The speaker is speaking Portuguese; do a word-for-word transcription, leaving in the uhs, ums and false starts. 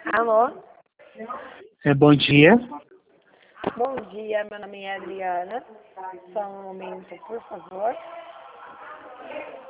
Alô? É, bom dia. Bom dia, meu nome é Adriana. Só um momento, por favor.